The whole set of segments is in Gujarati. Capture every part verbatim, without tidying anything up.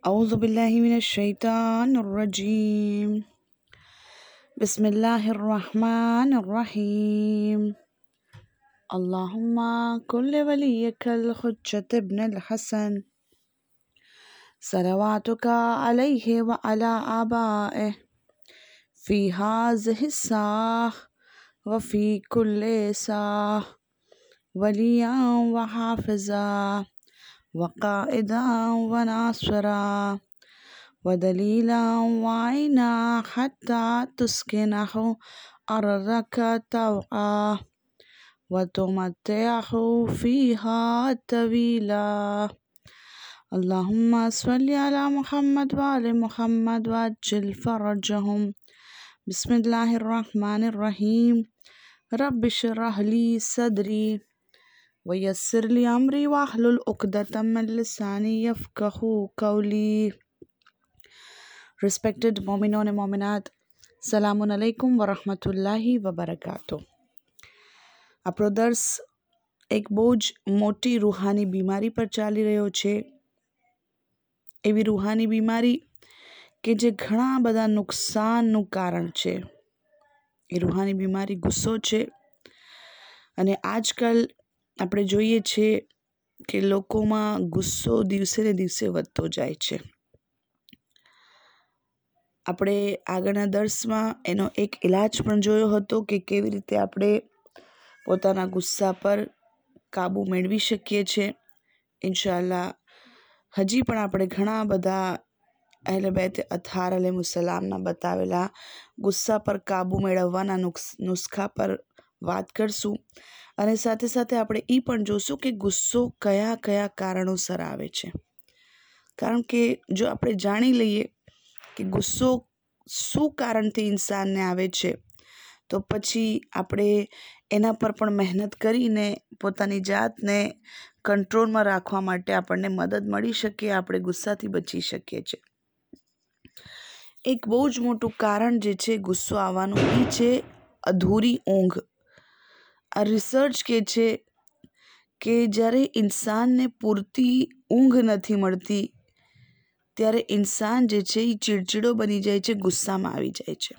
أعوذ بالله من الشيطان الرجيم بسم الله الرحمن الرحيم اللهم كل وليك الحجة ابن الحسن صلواتك عليه وعلى آبائه في هذه الساعة وفي كل ساعة وليا وحافظا وقائدا وناصرا ودليلا وعينا حتى تسكنه أرضك طوعا وتمتعه فيها طويلا. اللهم صل على محمد وآل محمد وعجل فرجهم. بسم الله الرحمن الرحيم. رب اشرح لي صدري ويسر لي أمري واحلل عقدة من لساني يفقهوا قولي. Respected Mominon and Mominat, Salamun alaikum wa rahmatullahi wa barakatuh. આપણો દર્સ એક બહુ જ મોટી રૂહાની બીમારી પર ચાલી રહ્યો છે. એવી રૂહાની બીમારી કે જે ઘણા બધા નુકસાનનું કારણ છે. એ રૂહાની બીમારી ગુસ્સો છે. અને આજકાલ આપણે જોઈએ છીએ કે લોકોમાં ગુસ્સો દિવસે ને દિવસે વધતો જાય છે. આપણે આગળના દર્સમાં એનો એક ઇલાજ પણ જોયો હતો કે કેવી રીતે આપણે પોતાના ગુસ્સા પર કાબૂ મેળવી શકીએ છીએ. ઇન્શાઅલ્લાહ હજી પણ આપણે ઘણા બધા અહેલે બેત અતહાર અલૈહિસ્સલામના બતાવેલા ગુસ્સા પર કાબૂ મેળવવાના નુસ્ખા પર વાત કરશું. અને સાથે સાથે આપણે એ પણ જોશું કે ગુસ્સો કયા કયા કારણોસર આવે છે. કારણ કે જો આપણે જાણી લઈએ કે ગુસ્સો શું કારણથી ઇન્સાનને આવે છે તો પછી આપણે એના પર પણ મહેનત કરીને પોતાની જાતને કંટ્રોલમાં રાખવા માટે આપણને મદદ મળી શકે, આપણે ગુસ્સાથી બચી શકીએ છીએ. એક બહુ જ મોટું કારણ જે છે ગુસ્સો આવવાનું એ છે અધૂરી ઊંઘ. આ રિસર્ચ કે છે કે જ્યારે ઇન્સાનને પૂરતી ઊંઘ નથી મળતી ત્યારે ઇન્સાન જે છે એ ચીડચીડો બની જાય છે, ગુસ્સામાં આવી જાય છે.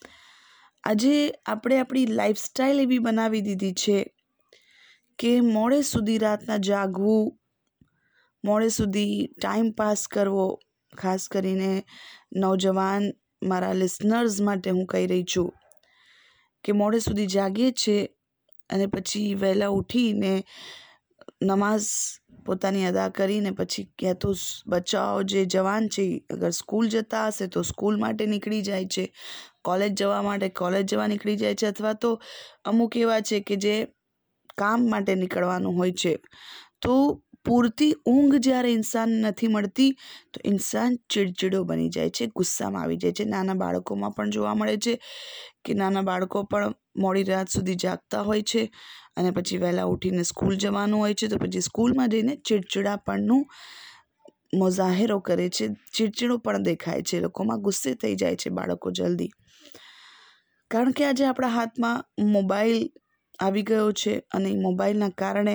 આજે આપણે આપણી લાઈફસ્ટાઈલ એવી બનાવી દીધી છે કે મોડે સુધી રાતના જાગવું, મોડે સુધી ટાઈમ પાસ કરવો. ખાસ કરીને નੌજવાન મારા લિસનર્સ માટે હું કહી રહી છું કે મોડે સુધી જાગીએ છીએ અને પછી વહેલા ઉઠીને નમાઝ પોતાની અદા કરીને પછી ક્યાં તો બચ્ચાઓ જે જવાન છે અગર સ્કૂલ જતા હશે તો સ્કૂલ માટે નીકળી જાય છે, કોલેજ જવા માટે કોલેજ જવા નીકળી જાય છે, અથવા તો અમુક એવા છે કે જે કામ માટે નીકળવાનું હોય છે. તો પૂરતી ઊંઘ જ્યારે ઇન્સાન નથી મળતી તો ઇન્સાન ચીડચીડો બની જાય છે, ગુસ્સામાં આવી જાય છે. નાના બાળકોમાં પણ જોવા મળે છે કે નાના બાળકો પણ મોડી રાત સુધી જાગતા હોય છે અને પછી વહેલા ઉઠીને સ્કૂલ જવાનું હોય છે તો પછી સ્કૂલમાં જઈને ચીડચીડાપણનું મુજાહેરો કરે છે, ચીડચીડો પણ દેખાય છે, લોકોમાં ગુસ્સે થઈ જાય છે બાળકો જલ્દી. કારણ કે આજે આપણા હાથમાં મોબાઈલ આવી ગયો છે અને મોબાઈલના કારણે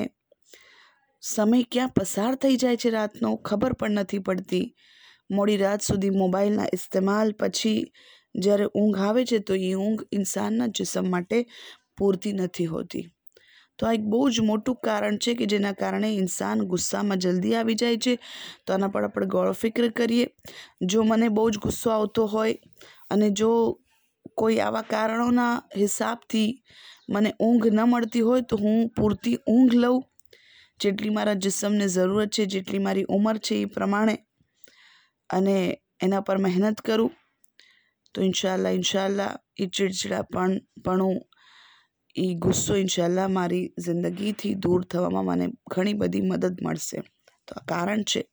સમય ક્યાં પસાર થઈ જાય છે રાતનો ખબર પણ નથી પડતી. મોડી રાત સુધી મોબાઈલના ઇસ્તેમાલ પછી જ્યારે ઊંઘ આવે છે તો એ ઊંઘ ઇન્સાનના જિસ્મ માટે પૂરતી નથી હોતી. તો આ એક બહુ જ મોટું કારણ છે કે જેના કારણે ઇન્સાન ગુસ્સામાં જલ્દી આવી જાય છે. તો આના પર આપણે ગૌર ફિક્ર કરીએ. જો મને બહુ જ ગુસ્સો આવતો હોય અને જો કોઈ આવા કારણોના હિસાબથી મને ઊંઘ ન મળતી હોય તો હું પૂરતી ઊંઘ લઉં, જેટલી મારા જિસ્મને જરૂરત છે, જેટલી મારી ઉંમર છે એ પ્રમાણે, અને એના પર મહેનત કરું તો ઇન્શાઅલ્લાહ ઇન્શાઅલ્લાહ એ ચીડચીડાપણ પણ એ ગુસ્સો ઇન્શાઅલ્લાહ મારી જિંદગીથી દૂર થવામાં મને ઘણી બધી મદદ મળશે. તો આ કારણ છે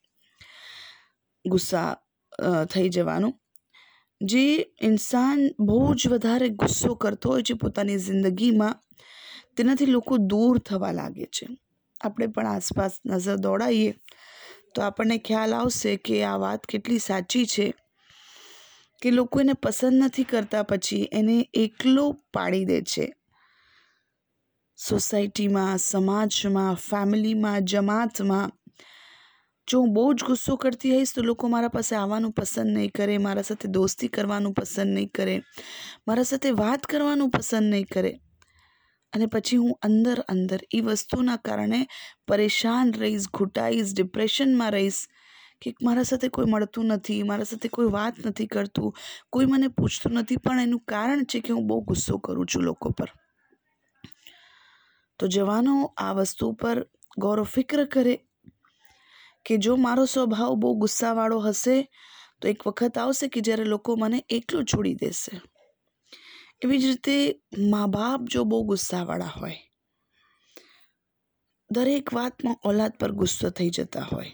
ગુસ્સા થઈ જવાનું. જે ઇન્સાન બહુ જ વધારે ગુસ્સો કરતો હોય છે પોતાની જિંદગીમાં તેનાથી લોકો દૂર થવા લાગે છે. આપણે પણ આસપાસ નજર દોડાવીએ તો આપણને ખ્યાલ આવશે કે આ વાત કેટલી સાચી છે કે લોકો એને પસંદ નથી કરતા, પછી એને એકલો પાડી દે છે. સોસાયટીમાં, સમાજમાં, ફેમિલીમાં, જમાતમાં જો હું બહુ જ ગુસ્સો કરતી હઈશ તો લોકો મારા પાસે આવવાનું પસંદ નહીં કરે, મારા સાથે દોસ્તી કરવાનું પસંદ નહીં કરે, મારા સાથે વાત કરવાનું પસંદ નહીં કરે. અને પછી હું અંદર અંદર એ વસ્તુના કારણે પરેશાન રહીશ, ઘૂંટાઈશ, ડિપ્રેશનમાં રહીશ કે મારા સાથે કોઈ મળતું નથી, મારા સાથે કોઈ વાત નથી કરતું, કોઈ મને પૂછતું નથી. પણ એનું કારણ છે કે હું બહુ ગુસ્સો કરું છું લોકો પર. તો જવાનો આ વસ્તુ પર ગૌર ફિક્ર કરે કે જો મારો સ્વભાવ બહુ ગુસ્સાવાળો હશે તો એક વખત આવશે કે જ્યારે લોકો મને એકલો છોડી દેશે. એવી જ રીતે મા બાપ જો બહુ ગુસ્સાવાળા હોય, દરેક વાતમાં ઓલાદ પર ગુસ્સો થઈ જતા હોય,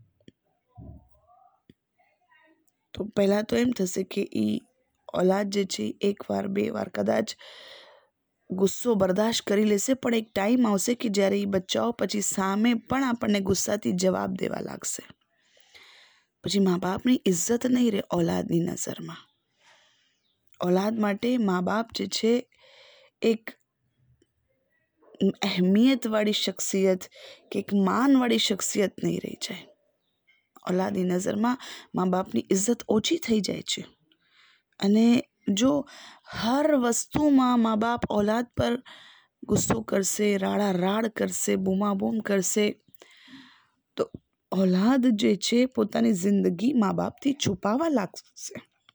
તો પહેલાં તો એમ થશે કે એ ઓલાદ જે છે એક વાર બે વાર કદાચ ગુસ્સો બરદાશ્ત કરી લેશે, પણ એક ટાઈમ આવશે કે જ્યારે એ બચ્ચાઓ પછી સામે પણ આપણને ગુસ્સાથી જવાબ દેવા લાગશે. પછી મા બાપની ઇજ્જત નહીં રહે ઓલાદની નજરમાં. ઓલાદ માટે મા બાપ જે છે એક અહેમિયતવાળી શખ્સિયત કે એક માનવાળી શખ્સિયત નહીં રહી જાય. ઓલાદની નજરમાં મા બાપની ઇજ્જત ઓછી થઈ જાય છે. અને જો હર વસ્તુમાં મા બાપ ઓલાદ પર ગુસ્સો કરશે, રાડા રાડ કરશે, બૂમાબૂમ કરશે, તો ઓલાદ જે છે પોતાની જિંદગી મા બાપથી છુપાવવા લાગશે.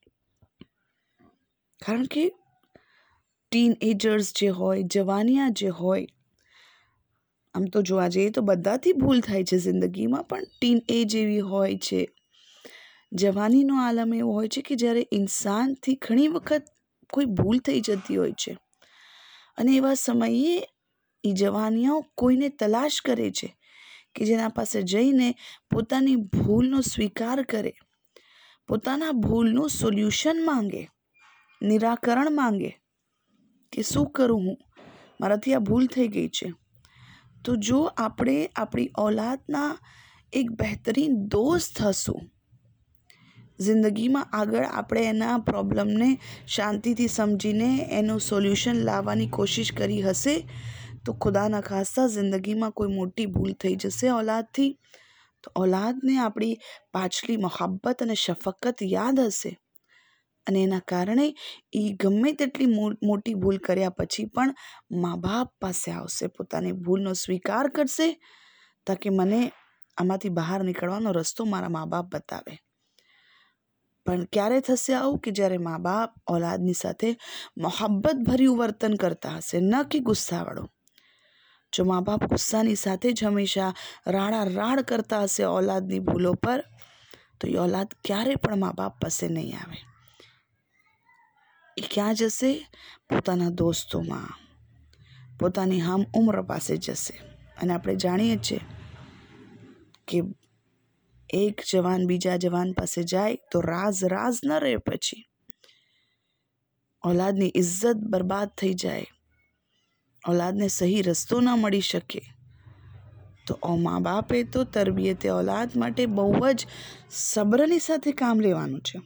કારણ કે ટીન એજર્સ જે હોય, જવાનિયા જે હોય, આમ તો જોવા જઈએ તો બધાથી ભૂલ થાય છે જિંદગીમાં, પણ ટીન એજ એવી હોય છે, જવાનીનો આલમ એવો હોય છે કે જ્યારે ઇન્સાનથી ઘણી વખત કોઈ ભૂલ થઈ જતી હોય છે. અને એવા સમયે એ જવાનિયાઓ કોઈને તલાશ કરે છે કે જેના પાસે જઈને પોતાની ભૂલનો સ્વીકાર કરે, પોતાના ભૂલનું સોલ્યુશન માંગે, નિરાકરણ માંગે કે શું કરું હું, મારાથી આ ભૂલ થઈ ગઈ છે. તો જો આપણે આપણી ઓલાદના એક બહેતરીન દોસ્ત હશું, જિંદગીમાં આગળ આપણે એના પ્રોબ્લેમને શાંતિથી સમજીને એનું સોલ્યુશન લાવવાની કોશિશ કરી હશે, તો ખુદાના ખાસ્તા જિંદગીમાં કોઈ મોટી ભૂલ થઈ જશે ઓલાદથી, તો ઓલાદને આપણી પાછલી મોહબ્બત અને શફકત યાદ હશે. અને એના કારણે એ ગમે તેટલી મોટી ભૂલ કર્યા પછી પણ મા બાપ પાસે આવશે, પોતાની ભૂલનો સ્વીકાર કરશે, તાકે મને આમાંથી બહાર નીકળવાનો રસ્તો મારા મા બાપ બતાવે. પણ ક્યારે થશે આવું? કે જ્યારે મા બાપ ઓલાદની સાથે મોહબ્બત ભર્યું વર્તન કરતા હશે, ન કે ગુસ્સાવાળું. જો મા બાપ ગુસ્સાની સાથે જ હંમેશા રાડા રાડ કરતા હશે ઓલાદની ભૂલો પર, તો એ ઓલાદ ક્યારે પણ મા બાપ પાસે નહીં આવે. એ ક્યાં જશે? પોતાના દોસ્તોમાં, પોતાની હમ ઉમ્ર પાસે જશે. અને આપણે જાણીએ છીએ કે એક જવાન બીજા જવાન પાસે જાય તો રાઝ રાઝ ન રહે. પછી ઓલાદની ઇજ્જત બરબાદ થઈ જાય, ઓલાદને સહી રસ્તો ન મળી શકે, તો મા બાપે તો તરબિયતે ઓલાદ માટે બહુ જ સબ્રની સાથે કામ લેવાનું છે.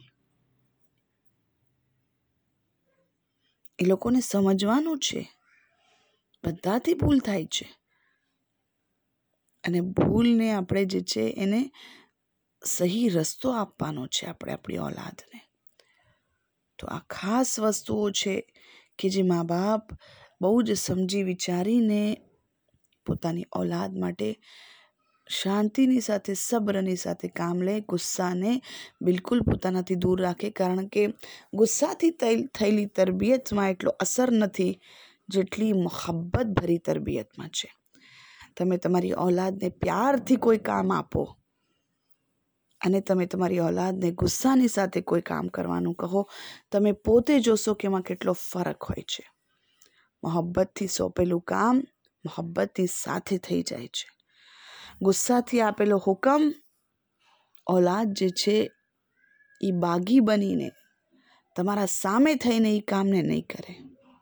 એ લોકોને સમજવાનું છે બધાથી ભૂલ થાય છે, અને ભૂલને આપણે જે છે એને સહી રસ્તો આપવાનો છે આપણે આપણી ઓલાદને. તો આ ખાસ વસ્તુઓ છે કે જે મા બાપ બહુ જ સમજી વિચારીને પોતાની ઓલાદ માટે શાંતિની સાથે, સબ્રની સાથે કામ લે, ગુસ્સાને બિલકુલ પોતાનાથી દૂર રાખે. કારણ કે ગુસ્સાથી થયેલી તરબિયતમાં એટલો અસર નથી જેટલી મોહબ્બત ભરી તરબિયતમાં છે. તમે તમારી ઓલાદને પ્યારથી કોઈ કામ આપો અને તમે તમારી ઓલાદને ગુસ્સાની સાથે કોઈ કામ કરવાનું કહો, તમે પોતે જોશો કે એમાં કેટલો ફરક હોય છે. મોહબ્બતથી સોંપેલું કામ મોહબ્બતની સાથે થઈ જાય છે. ગુસ્સાથી આપેલો હુકમ ઓલાદ જે છે એ બાગી બનીને તમારા સામે થઈને એ કામને નહીં કરે.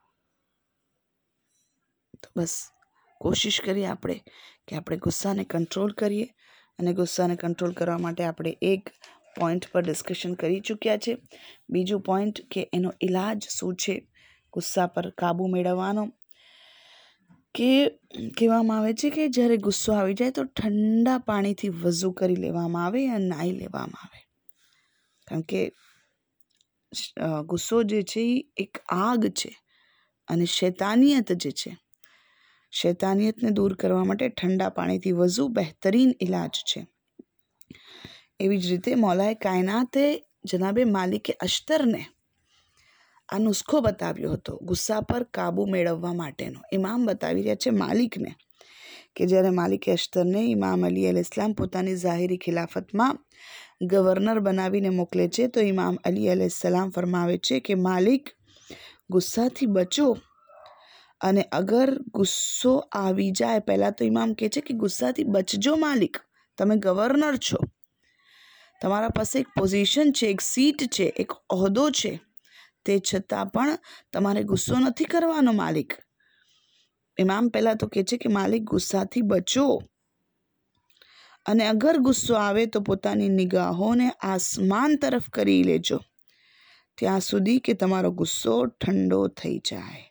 તો બસ કોશિશ કરીએ આપણે કે આપણે ગુસ્સાને કંટ્રોલ કરીએ. અને ગુસ્સાને કંટ્રોલ કરવા માટે આપણે એક પોઈન્ટ પર ડિસ્કશન કરી ચૂક્યા છે. બીજું પોઈન્ટ કે એનો ઈલાજ શું છે ગુસ્સા પર કાબૂ મેળવવાનો, કે કહેવામાં આવે છે કે જ્યારે ગુસ્સો આવી જાય તો ઠંડા પાણીથી વઝૂ કરી લેવામાં આવે અને નાહી લેવામાં આવે, કારણ કે ગુસ્સો જે છે એ એક આગ છે અને શૈતાનિયત જે છે, શૈતાનિયતને દૂર કરવા માટે ઠંડા પાણીથી વઝૂ બહેતરીન ઇલાજ છે. એવી જ રીતે મૌલાએ કાયનાતે જનાબે માલિકે અશ્તરને આ નુસ્ખો બતાવ્યો હતો ગુસ્સા પર કાબૂ મેળવવા માટેનો. ઇમામ બતાવી રહ્યા છે માલિકને કે જ્યારે માલિકે અશ્તરને ઇમામ અલી અલૈહિસ્સલામ પોતાની ઝાહિરી ખિલાફતમાં ગવર્નર બનાવીને મોકલે છે, તો ઇમામ અલી અલૈહિસ્સલામ ફરમાવે છે કે માલિક, ગુસ્સાથી બચો, અને અગર ગુસ્સો આવી જાય, પહેલાં તો ઇમામ કહે છે કે ગુસ્સાથી બચજો માલિક, તમે ગવર્નર છો, તમારા પાસે એક પોઝિશન છે, એક સીટ છે, એક ઓહદો છે, તે છતાં પણ તમારે ગુસ્સો નથી કરવાનો માલિક. ઇમામ પહેલાં તો કહે છે કે માલિક ગુસ્સાથી બચો, અને અગર ગુસ્સો આવે તો પોતાની નિગાહોને આસમાન તરફ કરી લેજો ત્યાં સુધી કે તમારો ગુસ્સો ઠંડો થઈ જાય.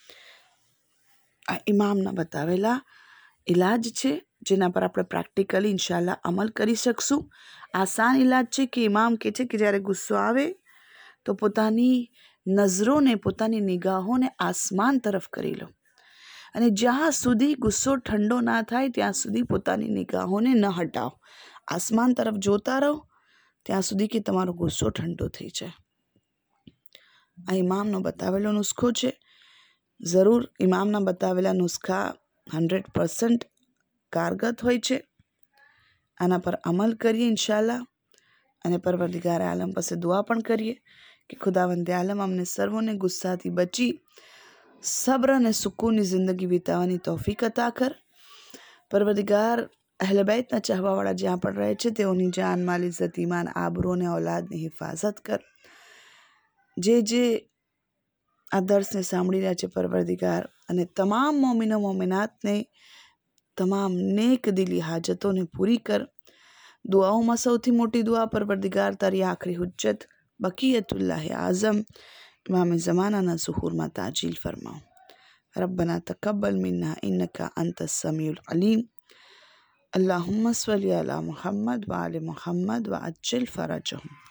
આ ઇમામના બતાવેલા ઇલાજ છે જેના પર આપણે પ્રેક્ટિકલી ઇન્શાલ્લાહ અમલ કરી શકશું. આસાન ઇલાજ છે કે ઇમામ કહે છે કે જ્યારે ગુસ્સો આવે તો પોતાની નજરોને, પોતાની નિગાહોને આસમાન તરફ કરી લો, અને જ્યાં સુધી ગુસ્સો ઠંડો ના થાય ત્યાં સુધી પોતાની નિગાહોને ન હટાવો, આસમાન તરફ જોતા રહો ત્યાં સુધી કે તમારો ગુસ્સો ઠંડો થઈ જાય. આ ઇમામનો બતાવેલો નુસ્ખો છે. જરૂર ઇમામના બતાવેલા નુસ્ખા હંડ્રેડ પર્સન્ટ કારગત હોય છે. આના પર અમલ કરીએ ઇન્શાલ્લાહ, અને પરવરદિગાર આલમ પાસે દુઆ પણ કરીએ કે ખુદાવંદે આલમ અમને સર્વોને ગુસ્સાથી બચી સબ્ર અને સુકૂનની જિંદગી વિતાવવાની તૌફીક અતા કર. પરવરદિગાર અહલે બૈતના ચાહવાવાળા જ્યાં પણ રહે છે તેઓની જાન, માલ, ઇઝ્ઝત, ઈમાન, આબરૂ અને ઔલાદની હિફાજત કર. જે જે આ દર્સને સાંભળી રહ્યા છે પરવરદિગાર, અને તમામ મોમિનો મોમિનાતને તમામ નેક દિલી હાજતોને પૂરી કર. દુઆઓમાં સૌથી મોટી દુઆ પરવરદિગાર તારી આખરી હુજ્જત બકીયતુલ્લાહ આઝમ ઇમામ ઝમાનાના ઝુહૂરમાં તાજીલ ફરમાઓ. રબ્બના તકબ્બલ મિન્ના ઇન્નકા અંતસ સમીઉલ અલીમ. અલ્લાहुम्मा स्वल्ली अला मुहम्मद व आले मुहम्मद व अज्जिल फरजहुम.